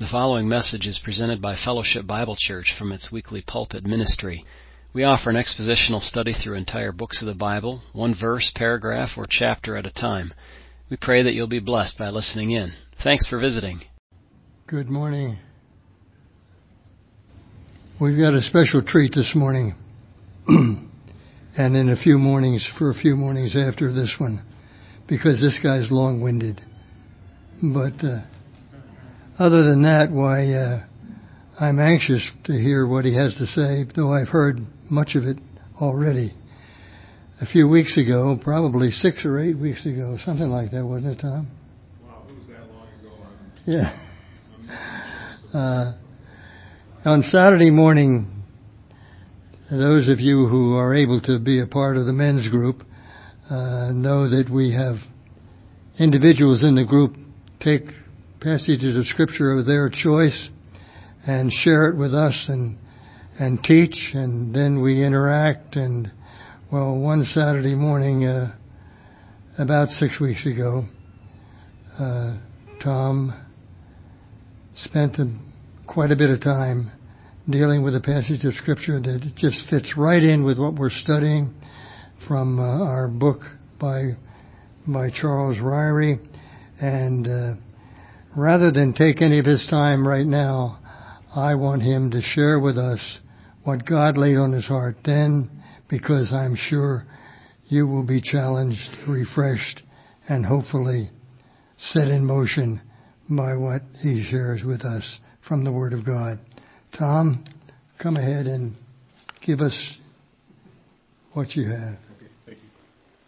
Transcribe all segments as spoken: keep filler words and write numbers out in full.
The following message is presented by Fellowship Bible Church from its weekly pulpit ministry. We offer an expositional study through entire books of the Bible, one verse, paragraph, or chapter at a time. We pray that you'll be blessed by listening in. Thanks for visiting. Good morning. We've got a special treat this morning, and in a few mornings, for a few mornings after this one, because this guy's long-winded. But uh, other than that, why, uh, I'm anxious to hear what he has to say, though I've heard much of it already. A few weeks ago, probably six or eight weeks ago, something like that, wasn't it, Tom? Wow, it was that long ago. Yeah. Uh, on Saturday morning, those of you who are able to be a part of the men's group uh, know that we have individuals in the group take passages of Scripture of their choice and share it with us and and teach, and then we interact. And, well, one Saturday morning, uh, about six weeks ago, uh, Tom spent a, quite a bit of time dealing with a passage of Scripture that just fits right in with what we're studying from uh, our book by by Charles Ryrie. And uh, rather than take any of his time right now, I want him to share with us what God laid on his heart then, because I'm sure you will be challenged, refreshed, and hopefully set in motion by what he shares with us from the Word of God. Tom, come ahead and give us what you have. Okay, thank you.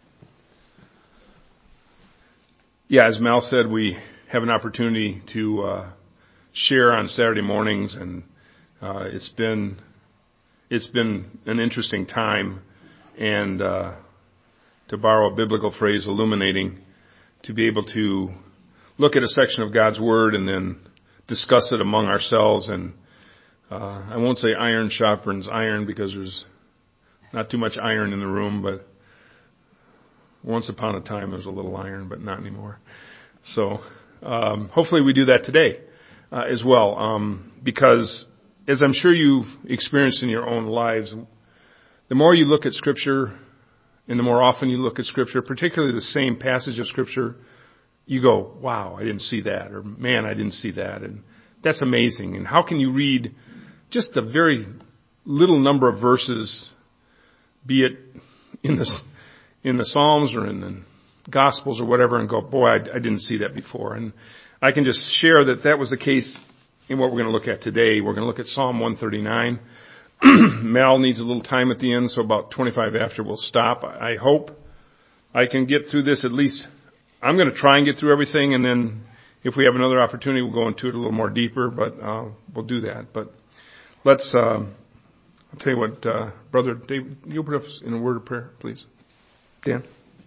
Yeah, as Mal said, we have an opportunity to uh, share on Saturday mornings, and uh, it's been it's been an interesting time, and uh, to borrow a biblical phrase, illuminating, to be able to look at a section of God's Word and then discuss it among ourselves. And uh, I won't say iron sharpens iron, because there's not too much iron in the room, but once upon a time there was a little iron, but not anymore. So um, hopefully we do that today uh, as well, um, because as I'm sure you've experienced in your own lives, the more you look at Scripture and the more often you look at Scripture, particularly the same passage of Scripture, you go, wow, I didn't see that, or man, I didn't see that, and that's amazing. And how can you read just a very little number of verses, be it in the in the Psalms or in the Gospels or whatever, and go, boy, I, I didn't see that before. And I can just share that that was the case in what we're going to look at today. We're going to look at Psalm one thirty-nine. Mal needs a little time at the end, so about twenty-five after we'll stop. I hope I can get through this at least. I'm going to try and get through everything, and then if we have another opportunity, we'll go into it a little more deeper, but uh, we'll do that. But let's, uh, I'll tell you what, uh, Brother David, you'll put us in a word of prayer, please. Dan?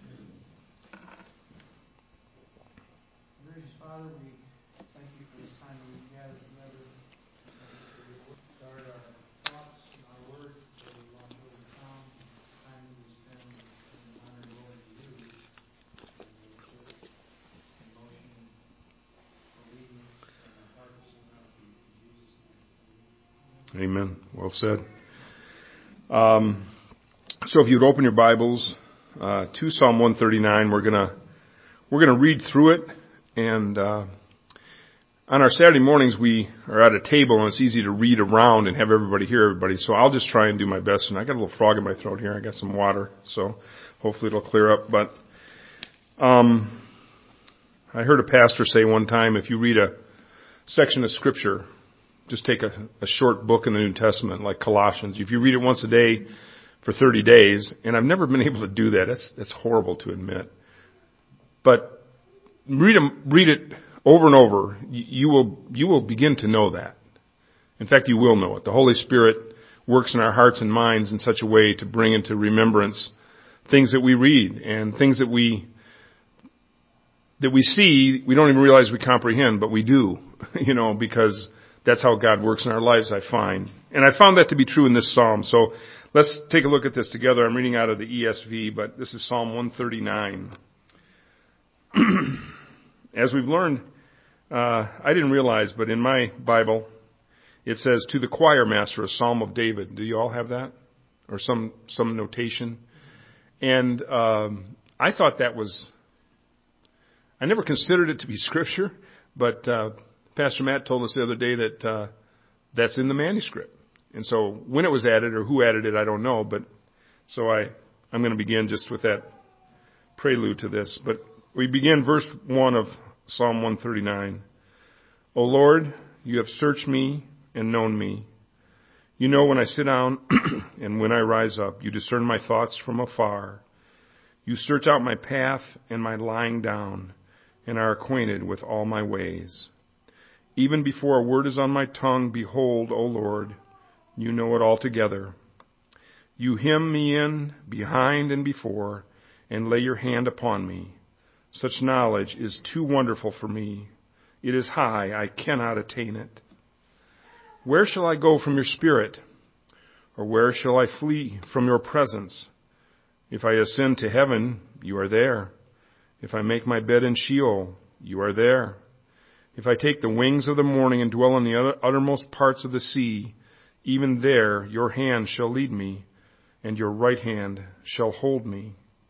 Gracious Father, we thank you for this time that we've gathered together. Thank you for your start our thoughts and our words that we want to overcome. The time that we spend in honor and glory to you. Emotion, obedience, and our hearts and in Jesus' name. Amen. Well said. Um, so if you'd open your Bibles uh, to Psalm one thirty-nine, we're gonna we're gonna read through it. And uh, on our Saturday mornings, we are at a table, and it's easy to read around and have everybody hear everybody. So I'll just try and do my best. And I got a little frog in my throat here. I got some water, so hopefully it'll clear up. But um, I heard a pastor say one time, if you read a section of Scripture, just take a, a short book in the New Testament, like Colossians. If you read it once a day for thirty days, and I've never been able to do that. That's that's horrible to admit. But read them, read it over and over. You, you will you will begin to know that. In fact, you will know it. The Holy Spirit works in our hearts and minds in such a way to bring into remembrance things that we read and things that we that we see. We don't even realize we comprehend, but we do. You know, because that's how God works in our lives, I find. And I found that to be true in this psalm. So let's take a look at this together. I'm reading out of the E S V, but this is Psalm one thirty-nine. As we've learned Uh, I didn't realize, but in my Bible, it says, to the choir master, a psalm of David. Do you all have that? Or some, some notation? And um, I thought that was, I never considered it to be scripture, but uh, Pastor Matt told us the other day that uh, that's in the manuscript. And so when it was added or who added it, I don't know. But so I, I'm going to begin just with that prelude to this. But we begin verse one of Psalm one thirty-nine. O Lord, you have searched me and known me. You know when I sit down and when I rise up. You discern my thoughts from afar. You search out my path and my lying down, and are acquainted with all my ways. Even before a word is on my tongue, behold, O Lord, you know it altogether. You hem me in behind and before, and lay your hand upon me. Such knowledge is too wonderful for me. It is high, I cannot attain it. Where shall I go from your spirit? Or where shall I flee from your presence? If I ascend to heaven, you are there. If I make my bed in Sheol, you are there. If I take the wings of the morning and dwell in the uttermost parts of the sea, even there your hand shall lead me, and your right hand shall hold me.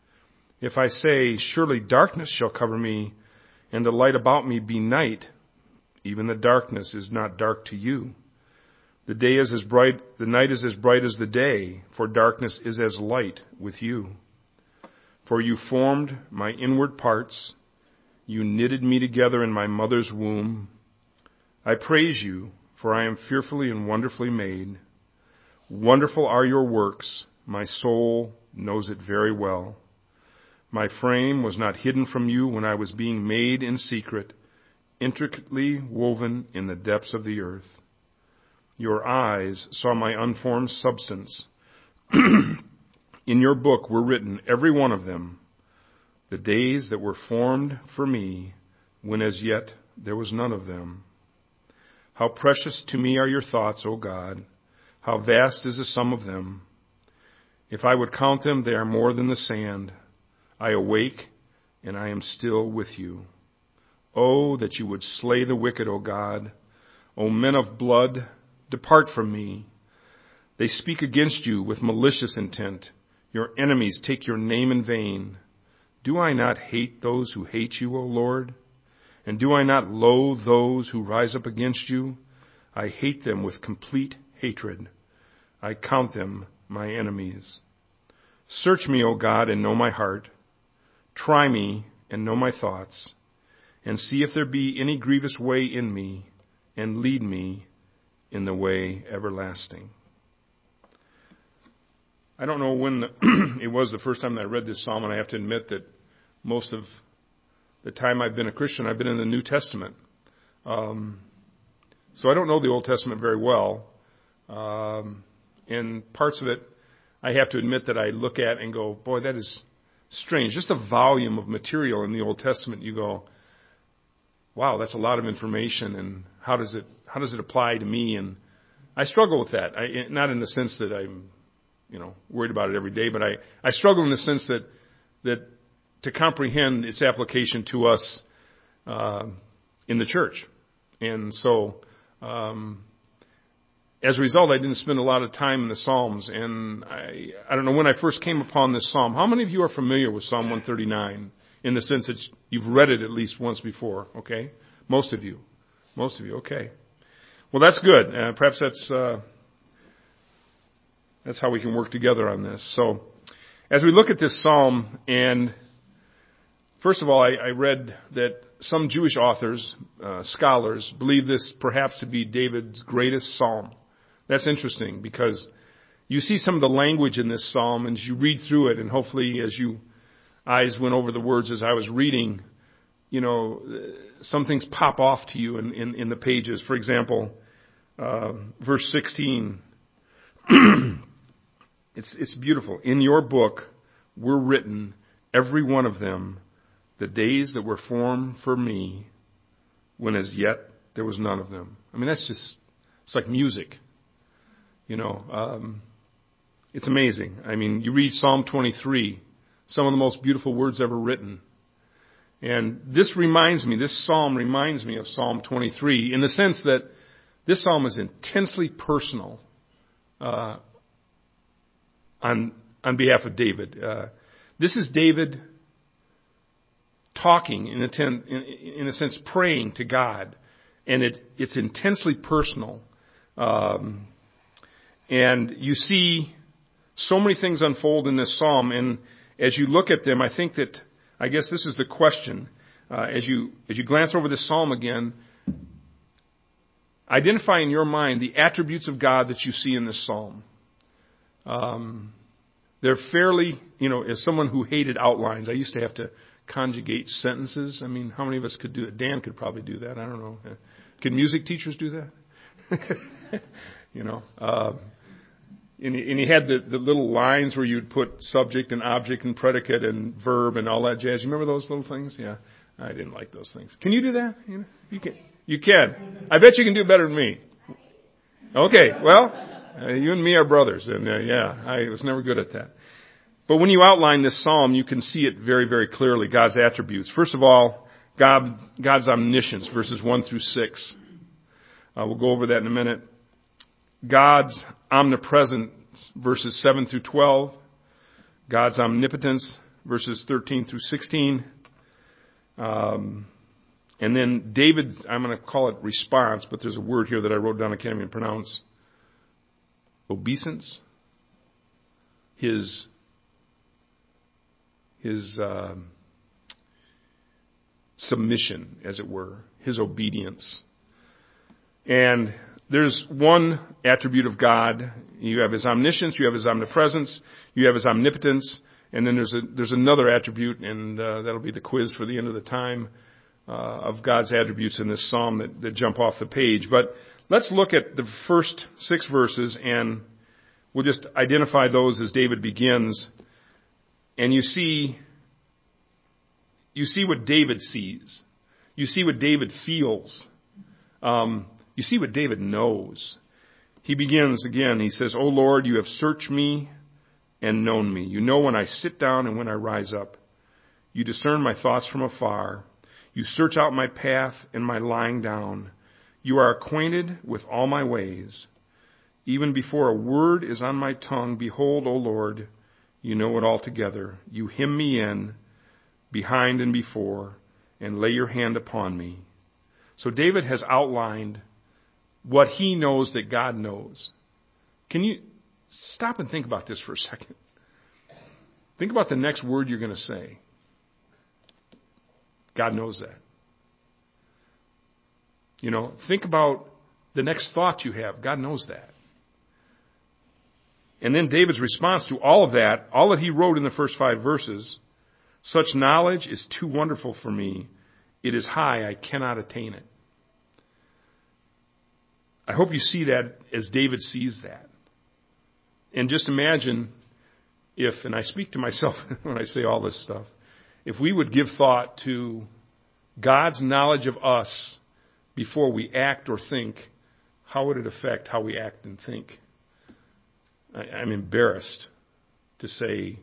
If I say, surely darkness shall cover me, and the light about me be night, even the darkness is not dark to you. The day is as bright, the night is as bright as the day, for darkness is as light with you. For you formed my inward parts, you knitted me together in my mother's womb. I praise you, for I am fearfully and wonderfully made. Wonderful are your works, my soul knows it very well. My frame was not hidden from you when I was being made in secret, intricately woven in the depths of the earth. Your eyes saw my unformed substance. In your book were written, every one of them, the days that were formed for me, when as yet there was none of them. How precious to me are your thoughts, O God! How vast is the sum of them! If I would count them, they are more than the sand. I awake, and I am still with you. Oh, that you would slay the wicked, O God! O men of blood, depart from me. They speak against you with malicious intent. Your enemies take your name in vain. Do I not hate those who hate you, O Lord? And do I not loathe those who rise up against you? I hate them with complete hatred. I count them my enemies. Search me, O God, and know my heart. Try me and know my thoughts, and see if there be any grievous way in me, and lead me in the way everlasting. I don't know when the it was the first time that I read this psalm, and I have to admit that most of the time I've been a Christian, I've been in the New Testament. Um, so I don't know the Old Testament very well. Um, and parts of it, I have to admit that I look at and go, boy, that is strange. Just the volume of material in the Old Testament, you go, wow, that's a lot of information, and how does it how does it apply to me? And I struggle with that. I, not in the sense that I'm, you know, worried about it every day, but I, I struggle in the sense that that to comprehend its application to us uh, in the church. And so, um, as a result, I didn't spend a lot of time in the Psalms. And I, I don't know when I first came upon this psalm. How many of you are familiar with Psalm one thirty-nine in the sense that you've read it at least once before? Okay, most of you, most of you. Okay, well that's good. Uh, perhaps that's uh, that's how we can work together on this. So, as we look at this psalm, and first of all, I, I read that some Jewish authors, uh, scholars, believe this perhaps to be David's greatest psalm. That's interesting because you see some of the language in this psalm, and as you read through it, and hopefully as you eyes went over the words as I was reading, you know, some things pop off to you in, in, in the pages. For example, uh, verse sixteen, it's, it's beautiful. In your book were written, every one of them, the days that were formed for me, when as yet there was none of them. I mean, that's just, it's like music. You know, um, it's amazing. I mean, you read Psalm twenty-three, some of the most beautiful words ever written. And this reminds me, this psalm reminds me of Psalm twenty-three in the sense that this psalm is intensely personal uh, on on behalf of David. Uh, this is David talking, in a, ten, in, in a sense, praying to God. And it, it's intensely personal. Um, and you see so many things unfold in this psalm. And as you look at them, I think that, I guess this is the question. Uh, as you as you glance over this psalm again, identify in your mind the attributes of God that you see in this psalm. Um, they're fairly, you know, as someone who hated outlines, I used to have to conjugate sentences. I mean, how many of us could do it? Dan could probably do that. I don't know. Can music teachers do that? you know, uh, and, and you had the, the little lines where you'd put subject and object and predicate and verb and all that jazz. You remember those little things? Yeah, I didn't like those things. Can you do that? You know, you can. You can. I bet you can do better than me. Okay, well, uh, you and me are brothers, and uh, yeah, I was never good at that. But when you outline this psalm, you can see it very, very clearly, God's attributes. First of all, God, God's omniscience, verses one through six. Uh, we'll go over that in a minute. God's omnipresence, verses seven through twelve. God's omnipotence, verses thirteen through sixteen. Um, and then David, I'm going to call it response, but there's a word here that I wrote down I can't even pronounce. Obeisance. His His uh, submission, as it were, his obedience. And there's one attribute of God. You have his omniscience, you have his omnipresence, you have his omnipotence, and then there's a, there's another attribute, and uh, that'll be the quiz for the end of the time uh, of God's attributes in this psalm that, that jump off the page. But let's look at the first six verses, and we'll just identify those as David begins. And you see, you see what David sees. You see what David feels. Um, you see what David knows. He begins again. He says, "O Lord, you have searched me and known me. You know when I sit down and when I rise up. You discern my thoughts from afar. You search out my path and my lying down. You are acquainted with all my ways. Even before a word is on my tongue, behold, O Lord, you know it altogether. You hem me in, behind and before, and lay your hand upon me." So David has outlined what he knows that God knows. Can you stop and think about this for a second? Think about the next word you're going to say. God knows that. You know, think about the next thought you have. God knows that. And then David's response to all of that, all that he wrote in the first five verses, "Such knowledge is too wonderful for me. It is high, I cannot attain it." I hope you see that as David sees that. And just imagine if, and I speak to myself when I say all this stuff, if we would give thought to God's knowledge of us before we act or think, how would it affect how we act and think? I'm embarrassed to say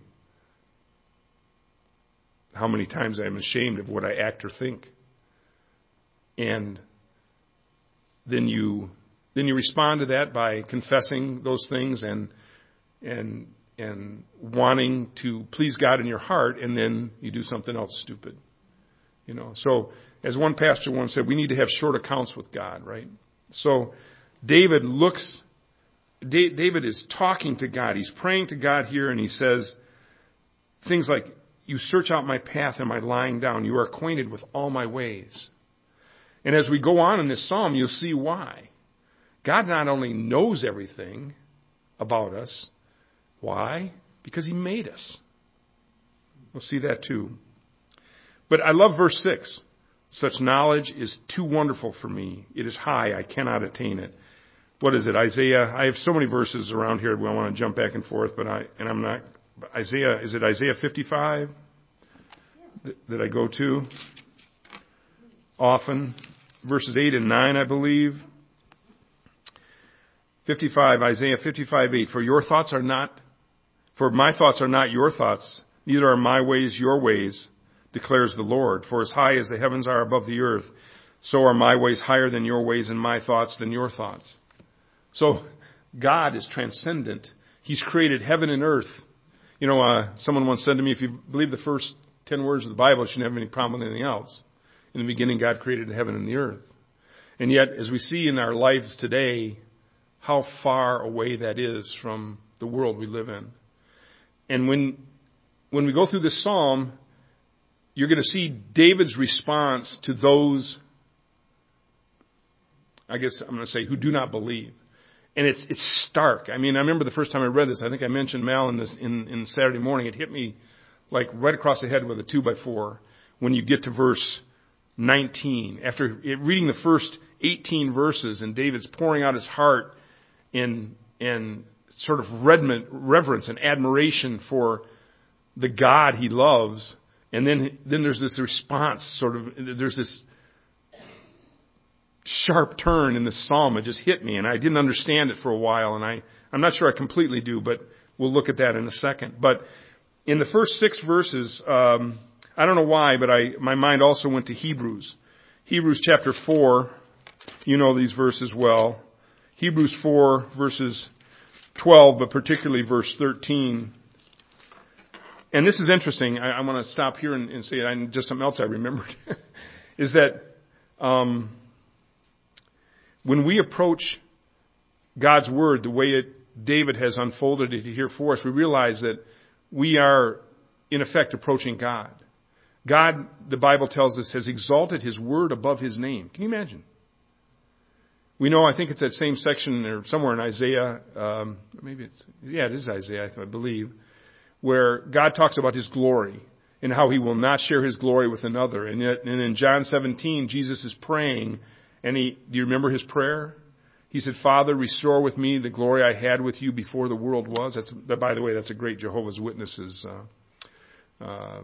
how many times I'm ashamed of what I act or think. And then you then you respond to that by confessing those things and and and wanting to please God in your heart, and then you do something else stupid. You know. So as one pastor once said, we need to have short accounts with God, right? So David looks David is talking to God. He's praying to God here, and he says things like, "You search out my path and my lying down. You are acquainted with all my ways." And as we go on in this psalm, you'll see why. God not only knows everything about us. Why? Because he made us. We'll see that too. But I love verse six. "Such knowledge is too wonderful for me. It is high. I cannot attain it." What is it? Isaiah. I have so many verses around here. I want to jump back and forth, but I, and I'm not, Isaiah, is it Isaiah fifty-five that, that I go to often? Verses eight and nine, I believe. fifty-five, Isaiah fifty-five, eight. For your thoughts are not, for my thoughts are not your thoughts, neither are my ways your ways, declares the Lord. For as high as the heavens are above the earth, so are my ways higher than your ways and my thoughts than your thoughts. So God is transcendent. He's created heaven and earth. You know, uh, someone once said to me, if you believe the first ten words of the Bible, you shouldn't have any problem with anything else. In the beginning, God created the heaven and the earth. And yet, as we see in our lives today, how far away that is from the world we live in. And when when we go through this psalm, you're going to see David's response to those, I guess I'm going to say, who do not believe. And it's it's stark. I mean, I remember the first time I read this, I think I mentioned Mal in this in, in Saturday morning, it hit me like right across the head with a two by four when you get to verse nineteen. After reading the first eighteen verses, and David's pouring out his heart in in sort of reverence and admiration for the God he loves, and then then there's this response, sort of there's this sharp turn in this psalm. It just hit me, and I didn't understand it for a while, and I I'm not sure I completely do, but we'll look at that in a second. But in the first six verses, um, I don't know why, but I my mind also went to Hebrews. Hebrews chapter four. You know these verses well. Hebrews four, verses twelve, but particularly verse thirteen. And this is interesting. I, I want to stop here and, and say I, just something else I remembered. is that um, when we approach God's Word the way it, David has unfolded it here for us, we realize that we are, in effect, approaching God. God, the Bible tells us, has exalted His Word above His name. Can you imagine? We know, I think it's that same section or somewhere in Isaiah, um, maybe it's, yeah, it is Isaiah, I believe, where God talks about His glory and how He will not share His glory with another. And yet, and in John seventeen, Jesus is praying, and he, do you remember His prayer? He said, Father, restore with me the glory I had with you before the world was. That's, that, by the way, that's a great Jehovah's Witnesses, uh, uh,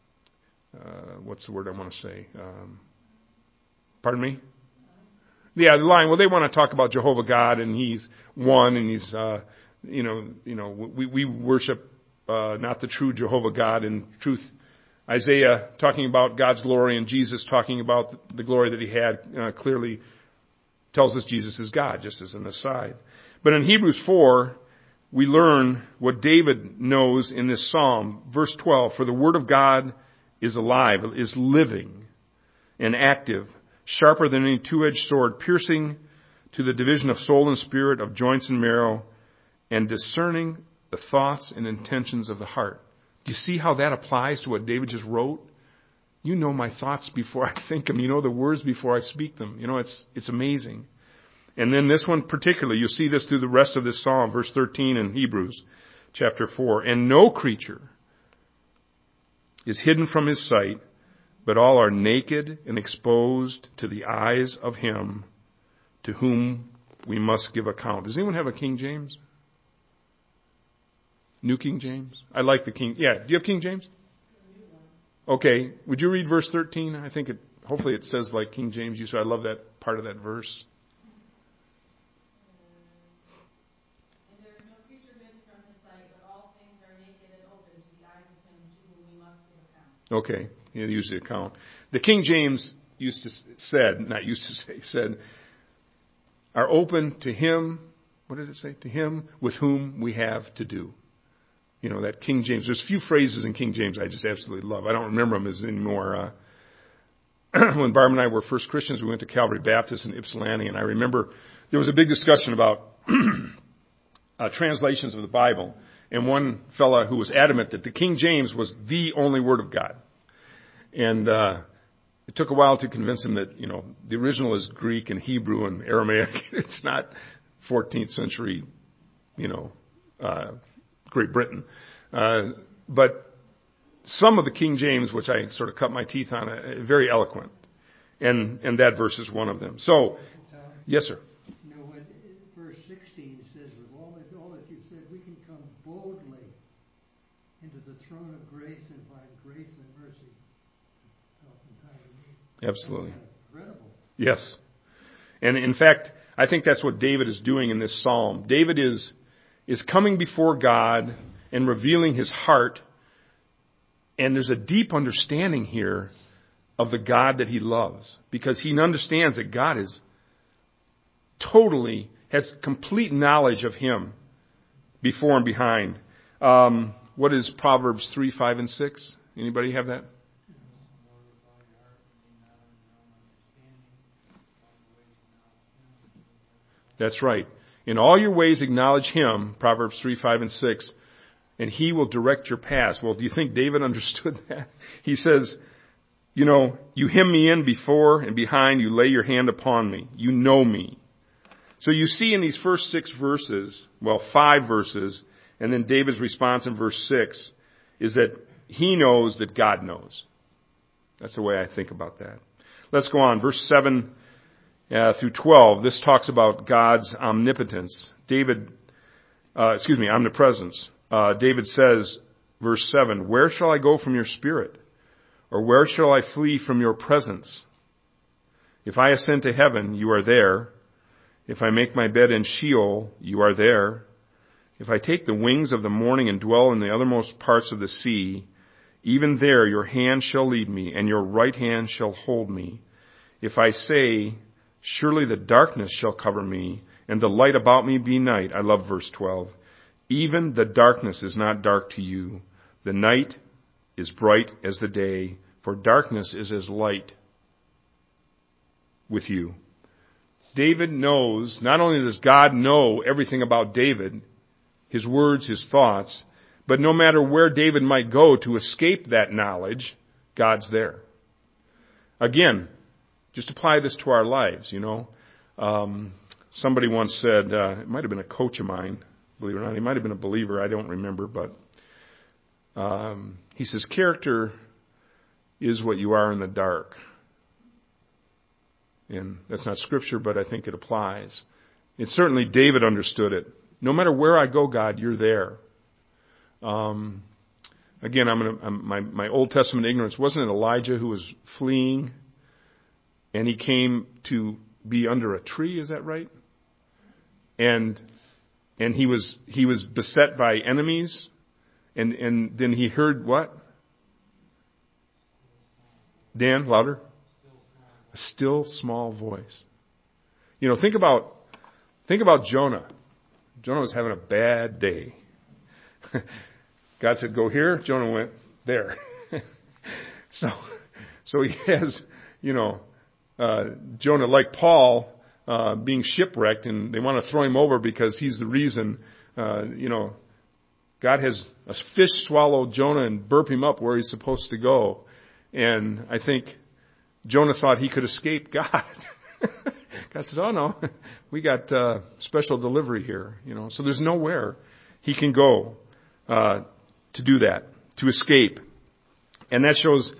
uh, what's the word I want to say? Um, pardon me? Yeah, the line. Well, they want to talk about Jehovah God, and He's one, and He's, uh, you know, you know, we we worship uh, not the true Jehovah God. In truth, Isaiah talking about God's glory, and Jesus talking about the glory that He had, uh, clearly tells us Jesus is God, just as an aside. But in Hebrews four, we learn what David knows in this psalm, verse twelve. For the word of God is alive, is living, and active, sharper than any two-edged sword, piercing to the division of soul and spirit, of joints and marrow, and discerning the thoughts and intentions of the heart. Do you see how that applies to what David just wrote? You know my thoughts before I think them. You know the words before I speak them. You know, it's it's amazing. And then this one particularly, you'll see this through the rest of this psalm, verse thirteen in Hebrews chapter four. And no creature is hidden from His sight, but all are naked and exposed to the eyes of Him to whom we must give account. Does anyone have a King James? New King James? I like the King. Yeah, do you have King James? Okay, would you read verse thirteen? I think it, hopefully it says like King James used to. I love that part of that verse. And there is no creature hidden from His sight, but all things are naked and open to the eyes of Him to whom we must give account. Okay, you use the account. The King James used to said, not used to say, said, are open to Him, what did it say? To Him with whom we have to do. You know, that King James. There's a few phrases in King James I just absolutely love. I don't remember them as anymore. Uh, when Barb and I were first Christians, we went to Calvary Baptist in Ypsilanti, and I remember there was a big discussion about uh, translations of the Bible. And one fella who was adamant that the King James was the only Word of God. And uh, it took a while to convince him that, you know, the original is Greek and Hebrew and Aramaic. It's not fourteenth century, you know, uh, Great Britain. Uh, but some of the King James, which I sort of cut my teeth on, uh, very eloquent. And and that verse is one of them. So, Tom, yes, sir. you know, when verse sixteen says, with all that, all that you've said, we can come boldly into the throne of grace and find grace and mercy. Oftentimes we need. Absolutely. That's incredible. Yes. And in fact, I think that's what David is doing in this psalm. David is is coming before God and revealing his heart And there's a deep understanding here of the God that he loves, because he understands that God is totally, has complete knowledge of him before and behind. Um, what is Proverbs three, five, and six? Anybody have that? That's right. In all your ways acknowledge him, Proverbs three, five, and six, and he will direct your paths. Well, do you think David understood that? He says, you know, you hem me in before and behind, you lay your hand upon me. You know me. So you see in these first six verses, well, five verses, and then David's response in verse six is that he knows that God knows. That's the way I think about that. Let's go on. Verse seven uh, through twelve, this talks about God's omnipotence. David, uh, excuse me, omnipresence. Uh, David says, verse seven, where shall I go from your spirit? Or where shall I flee from your presence? If I ascend to heaven, you are there. If I make my bed in Sheol, you are there. If I take the wings of the morning and dwell in the uttermost parts of the sea, even there your hand shall lead me, and your right hand shall hold me. If I say, surely the darkness shall cover me, and the light about me be night. I love verse twelve. Even the darkness is not dark to you. The night is bright as the day, for darkness is as light with you. David knows, not only does God know everything about David, his words, his thoughts, but no matter where David might go to escape that knowledge, God's there. Again, just apply this to our lives, you know. Um, somebody once said, uh, it might have been a coach of mine, believe it or not, he might have been a believer, I don't remember, but um, he says, character is what you are in the dark. And that's not scripture, but I think it applies. And certainly David understood it. No matter where I go, God, you're there. Um, again, I'm, gonna, I'm my my Old Testament ignorance. Wasn't it Elijah who was fleeing, and he came to be under a tree? Is that right? And and he was he was beset by enemies, and and then he heard what? Dan, louder. A still small voice. You know, think about think about Jonah. Jonah was having a bad day. God said, go here. Jonah went there. so, so he has, you know, uh, Jonah, like Paul, uh, being shipwrecked, and they want to throw him over because he's the reason, uh, you know, God has a fish swallow Jonah and burp him up where he's supposed to go. And I think Jonah thought he could escape God. God said, oh no, we got uh, special delivery here, you know. So there's nowhere he can go uh, to do that, to escape. And that shows...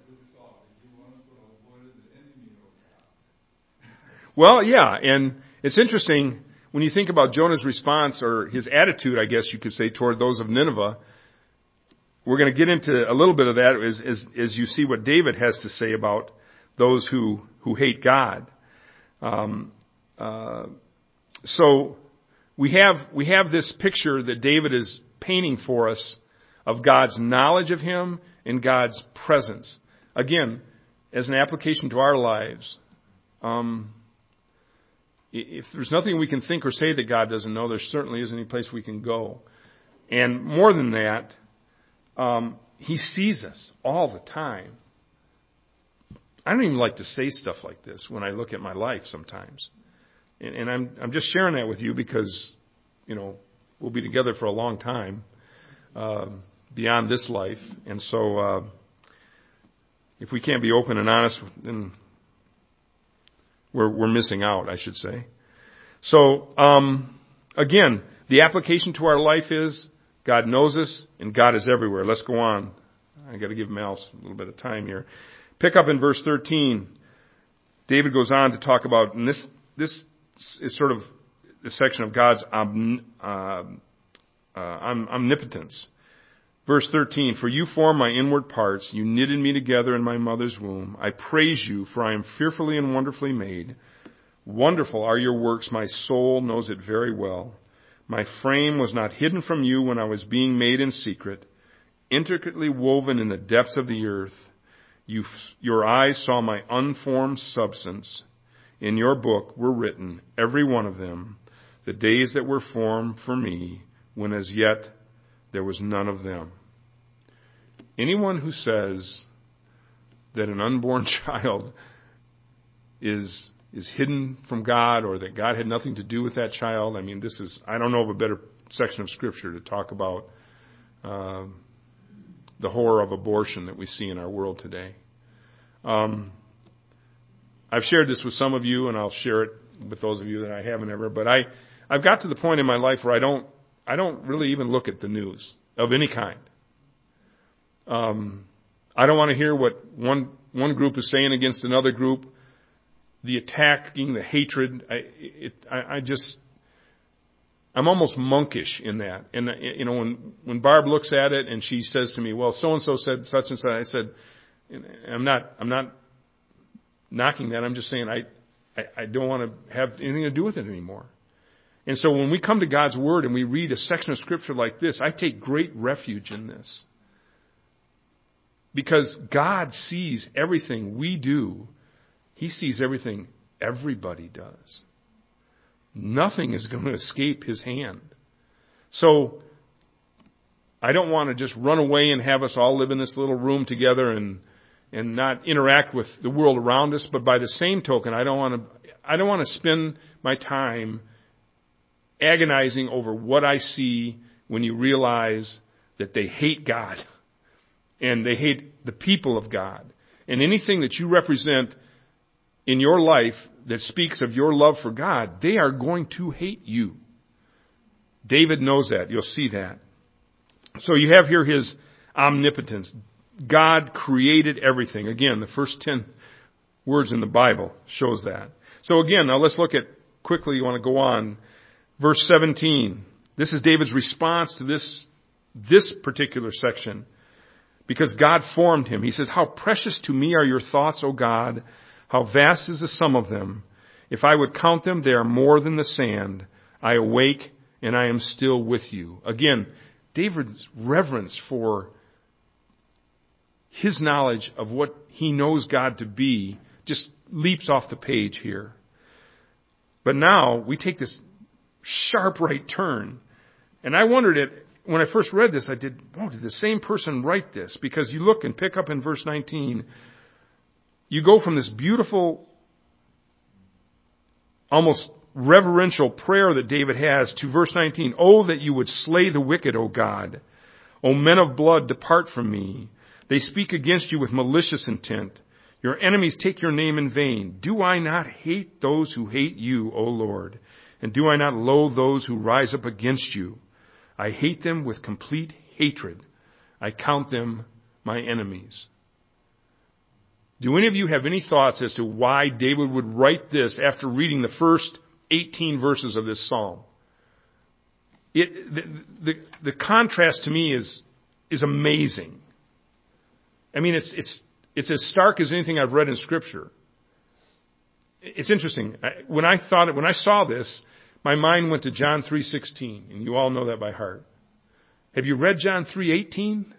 Well, yeah, and it's interesting when you think about Jonah's response, or his attitude, I guess you could say, toward those of Nineveh. We're going to get into a little bit of that as, as, as you see what David has to say about those who, who hate God. Um, uh, so we have we have this picture that David is painting for us of God's knowledge of him and God's presence. Again, as an application to our lives, um, if there's nothing we can think or say that God doesn't know, there certainly isn't any place we can go. And more than that, um, he sees us all the time. I don't even like to say stuff like this when I look at my life sometimes. And, and I'm I'm just sharing that with you because, you know, we'll be together for a long time, um, beyond this life. And so uh, if we can't be open and honest, then we're we're missing out, I should say. So, um, again, the application to our life is God knows us and God is everywhere. Let's go on. I got to give Mal a little bit of time here. Pick up in verse thirteen. David goes on to talk about, and this this is sort of the section of God's omn, uh, uh, omnipotence. Verse thirteen, for you formed my inward parts, you knitted me together in my mother's womb. I praise you, for I am fearfully and wonderfully made. Wonderful are your works, my soul knows it very well. My frame was not hidden from you when I was being made in secret, intricately woven in the depths of the earth. You, your eyes saw my unformed substance. In your book were written, every one of them, the days that were formed for me, when as yet there was none of them. Anyone who says that an unborn child is is hidden from God, or that God had nothing to do with that child, I mean, this is, I don't know of a better section of Scripture to talk about uh, the horror of abortion that we see in our world today. Um, I've shared this with some of you, and I'll share it with those of you that I haven't ever, but I, I've got to the point in my life where I don't, I don't really even look at the news of any kind. Um, I don't want to hear what one, one group is saying against another group. The attacking, the hatred, I, it, I, I just, I'm almost monkish in that. And, you know, when, when Barb looks at it and she says to me, well, so-and-so said such and such, I said, I'm not, I'm not knocking that. I'm just saying I, I, I don't want to have anything to do with it anymore. And so when we come to God's Word and we read a section of Scripture like this, I take great refuge in this. Because God sees everything we do. He sees everything everybody does. Nothing is going to escape His hand. So I don't want to just run away and have us all live in this little room together and and not interact with the world around us. But by the same token, I don't want to I don't want to spend my time agonizing over what I see when you realize that they hate God and they hate the people of God. And anything that you represent in your life that speaks of your love for God, they are going to hate you. David knows that. You'll see that. So you have here his omnipotence. God created everything. Again, the first ten words in the Bible shows that. So again, now let's look at, quickly, you want to go on, verse seventeen. This is David's response to this, this particular section. Because God formed him. He says, how precious to me are your thoughts, O God. How vast is the sum of them. If I would count them, they are more than the sand. I awake and I am still with you. Again, David's reverence for his knowledge of what he knows God to be just leaps off the page here. But now we take this sharp right turn. And I wondered it, when I first read this, I did, oh, did the same person write this? Because you look and pick up in verse nineteen, you go from this beautiful, almost reverential prayer that David has to verse nineteen. Oh, that you would slay the wicked, O God. O men of blood, depart from me. They speak against you with malicious intent. Your enemies take your name in vain. Do I not hate those who hate you, O Lord? And do I not loathe those who rise up against you? I hate them with complete hatred. I count them my enemies. Do any of you have any thoughts as to why David would write this after reading the first eighteen verses of this psalm? It, the, the, the contrast to me is, is amazing. I mean, it's, it's, it's as stark as anything I've read in Scripture. It's interesting. I, when I thought it, when I saw this, my mind went to John three sixteen, and you all know that by heart. Have you read John three eighteen?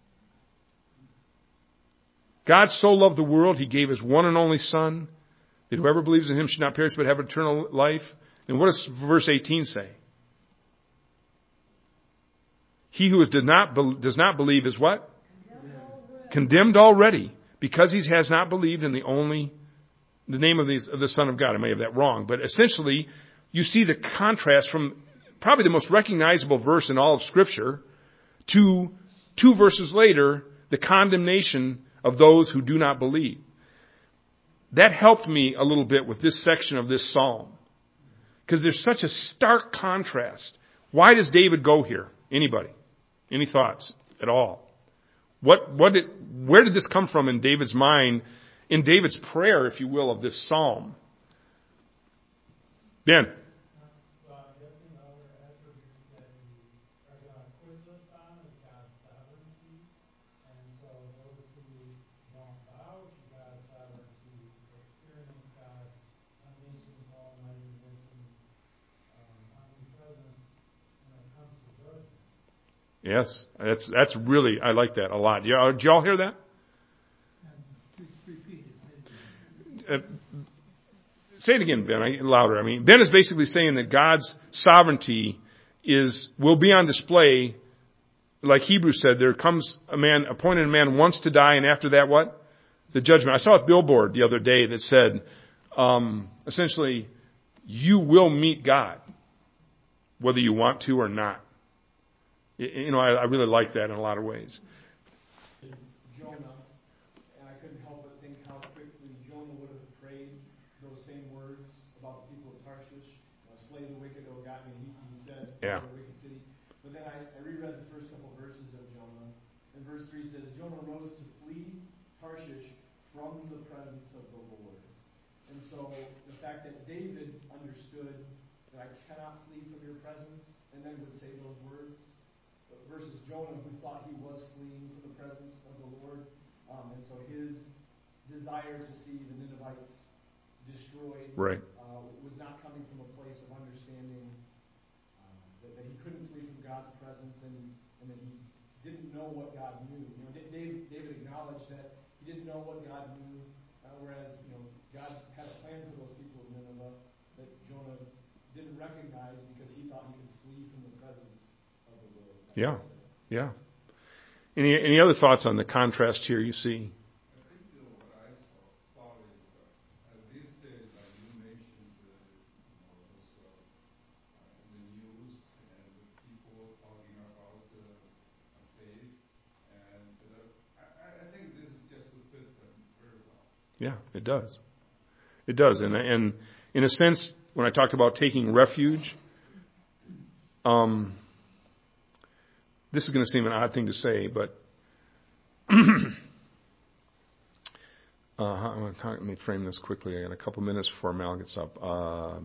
God so loved the world, He gave His one and only Son, that whoever believes in Him should not perish but have eternal life. And what does verse eighteen say? He who does not, does not believe is what? Condemned already. Condemned already, because he has not believed in the only, the name of the, of the Son of God. I may have that wrong, but essentially, you see the contrast from probably the most recognizable verse in all of Scripture to two verses later, the condemnation of those who do not believe. That helped me a little bit with this section of this psalm. Because there's such a stark contrast. Why does David go here? Anybody? Any thoughts at all? What, what did, where did this come from in David's mind, in David's prayer, if you will, of this psalm? Ben? Yes, that's that's really, I like that a lot. Yeah, did y'all hear that? Uh, say it again, Ben. I, louder. I mean, Ben is basically saying that God's sovereignty is will be on display. Like Hebrews said, there comes a man, appointed a man once to die, and after that, what? The judgment. I saw a billboard the other day that said, um, essentially, you will meet God, whether you want to or not. You know, I, I really like that in a lot of ways. Jonah, and I couldn't help but think how quickly Jonah would have prayed those same words about the people of Tarshish, you know, slay the wicked, O God, and he, he said, Yeah. the wicked city. But then I, I reread the first couple verses of Jonah, and verse three says, Jonah rose to flee Tarshish from the presence of the Lord. And so the fact that David understood that I cannot flee from your presence, and then would say those words, versus Jonah, who thought he was fleeing from the presence of the Lord. Um, and so his desire to see the Ninevites destroyed Right. uh, was not coming from a place of understanding um, that, that he couldn't flee from God's presence, and, and that he didn't know what God knew. You know, David, David acknowledged that he didn't know what God knew, uh, whereas you know God had a plan for those people of Nineveh that Jonah didn't recognize because he thought he could flee from the presence of the Lord. Yeah, yeah. Any any other thoughts on the contrast here you see? I think you know, what I saw, thought is uh, at this stage, like you mentioned, uh, you know, this, uh, uh, the news and the people talking about uh, faith, and uh, I, I think this is just to fit them very well. Yeah, it does. It does, and and in a sense, when I talked about taking refuge, um. This is going to seem an odd thing to say, but uh, let me frame this quickly. I got a couple minutes before Mal gets up. Uh,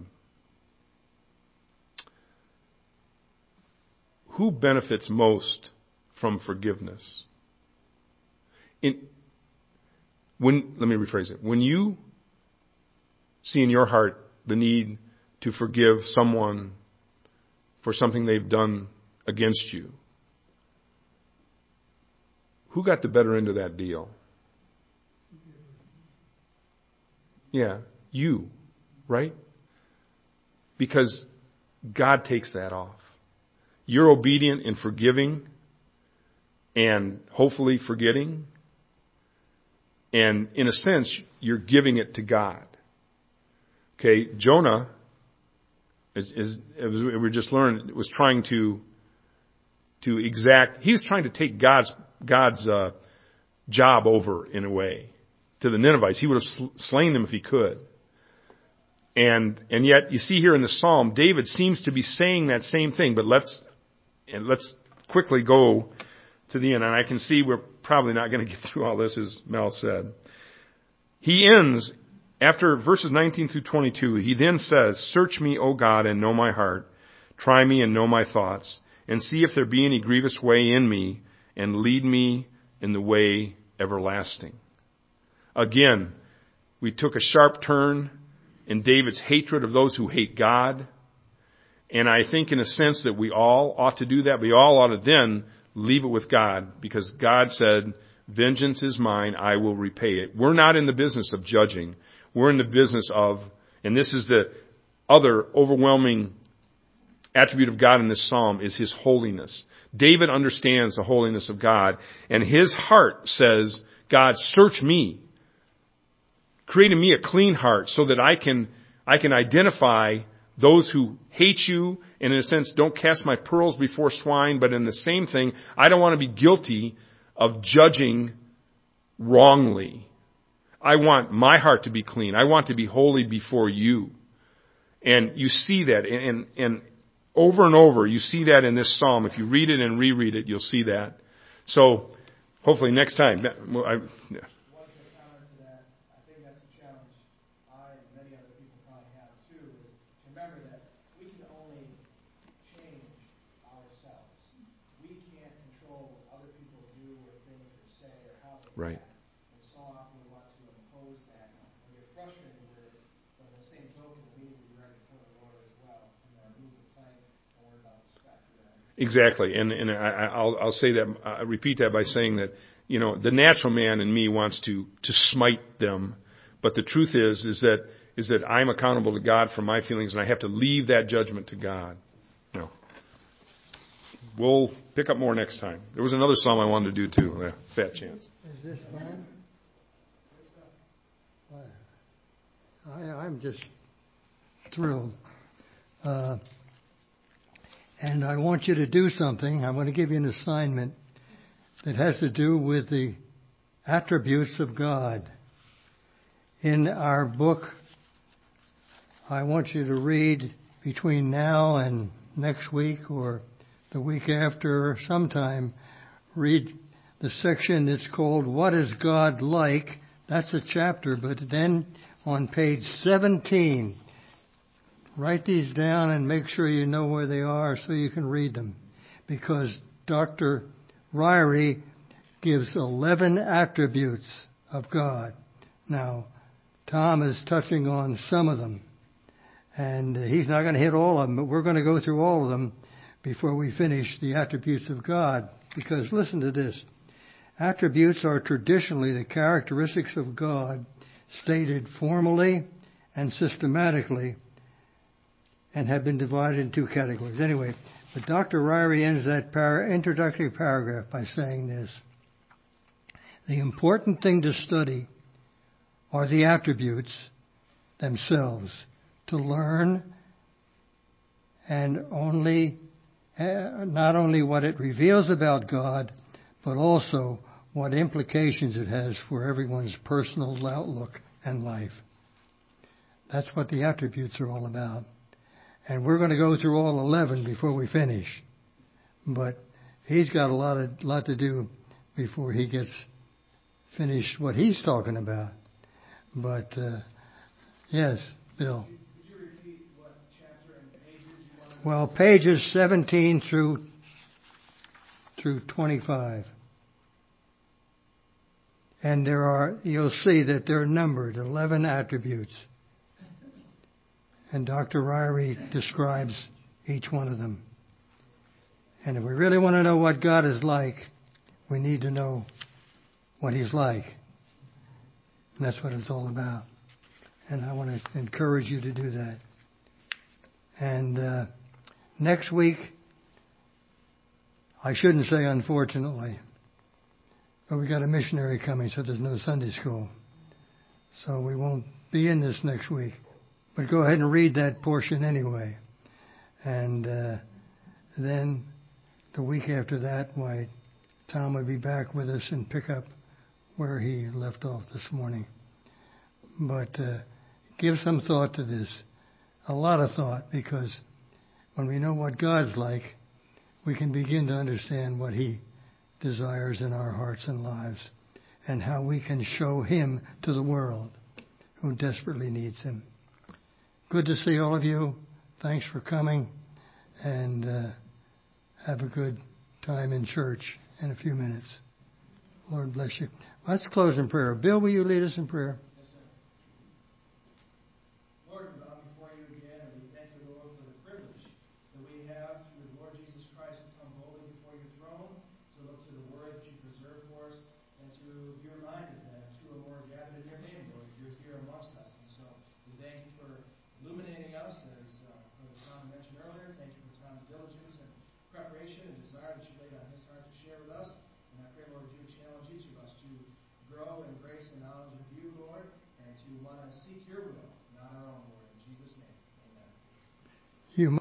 who benefits most from forgiveness? In, when, let me rephrase it. When you see in your heart the need to forgive someone for something they've done against you, who got the better end of that deal? Yeah, you, right? Because God takes that off. You're obedient in forgiving and hopefully forgetting. And in a sense, you're giving it to God. Okay, Jonah, as, as, as we just learned, was trying to to exact. He was trying to take God's God's uh, job over in a way to the Ninevites. He would have sl- slain them if he could. And and yet you see here in the Psalm, David seems to be saying that same thing. But let's and let's quickly go to the end. And I can see we're probably not going to get through all this, as Mel said. He ends after verses nineteen through twenty-two. He then says, "Search me, O God, and know my heart. Try me and know my thoughts, and see if there be any grievous way in me, and lead me in the way everlasting." Again, we took a sharp turn in David's hatred of those who hate God. And I think in a sense that we all ought to do that. We all ought to then leave it with God, because God said, "Vengeance is mine, I will repay it." We're not in the business of judging. We're in the business of, and this is the other overwhelming attribute of God in this psalm, is His holiness. David understands the holiness of God, and his heart says, "God, search me. Create in me a clean heart so that I can, I can identify those who hate you, and in a sense, don't cast my pearls before swine." But in the same thing, I don't want to be guilty of judging wrongly. I want my heart to be clean. I want to be holy before you. And you see that, and, and, and over and over, you see that in this psalm. If you read it and reread it, you'll see that. So, hopefully next time. Well, I, yeah. One quick comment to that. I think that's a challenge I and many other people probably have too, is to remember that we can only change ourselves. We can't control what other people do or think or say or how they Right. act. And so often we want to impose that. We get frustrated with it, but in the same token, we need to be ready for the Lord as well. And then move the plank and worry about the speck. Exactly, and and I, I'll I'll say that I repeat that by saying that, you know, the natural man in me wants to to smite them, but the truth is is that is that I'm accountable to God for my feelings, and I have to leave that judgment to God. No, we'll pick up more next time. There was another psalm I wanted to do too. Yeah, fat chance. Is this fine? I, I'm just thrilled. Uh, and I want you to do something. I want to give you an assignment that has to do with the attributes of God. In our book, I want you to read between now and next week or the week after or sometime, read the section that's called What is God Like? That's a chapter, but then on page seventeen, write these down and make sure you know where they are so you can read them. Because Doctor Ryrie gives eleven attributes of God. Now, Tom is touching on some of them. And he's not going to hit all of them, but we're going to go through all of them before we finish the attributes of God. Because listen to this. Attributes are traditionally the characteristics of God stated formally and systematically and have been divided in two categories. Anyway, but Doctor Ryrie ends that par- introductory paragraph by saying this. The important thing to study are the attributes themselves, to learn and only uh, not only what it reveals about God, but also what implications it has for everyone's personal outlook and life. That's what the attributes are all about. And we're going to go through all eleven before we finish. But he's got a lot of lot to do before he gets finished what he's talking about. But uh, yes, Bill. Could you repeat what chapter and pages you want to... Well, pages seventeen through through twenty-five. And there are, you'll see that they're numbered, eleven attributes. And Doctor Ryrie describes each one of them. And if we really want to know what God is like, we need to know what He's like. And that's what it's all about. And I want to encourage you to do that. And uh, next week, I shouldn't say unfortunately, but we got a missionary coming, so there's no Sunday school. So we won't be in this next week. But go ahead and read that portion anyway. And uh, then the week after that, why, Tom will be back with us and pick up where he left off this morning. But uh, give some thought to this. A lot of thought, because when we know what God's like, we can begin to understand what He desires in our hearts and lives, and how we can show Him to the world who desperately needs Him. Good to see all of you. Thanks for coming, and uh, have a good time in church in a few minutes. Lord bless you. Let's close in prayer. Bill, will you lead us in prayer? Yes, sir. Lord, we bow before you again, and we thank you, Lord, for the privilege that we have through the Lord Jesus Christ to come boldly before your throne, to look to the word that you preserve for us, and to be reminded that two or more are gathered in your name, Lord, you're here amongst us. And so we thank you for illuminating us, as uh, Brother Tom mentioned earlier. Thank you for Tom's diligence and preparation and desire that you laid on his heart to share with us. And I pray, Lord, you would challenge each of us to grow in grace and knowledge of you, Lord, and to want to seek your will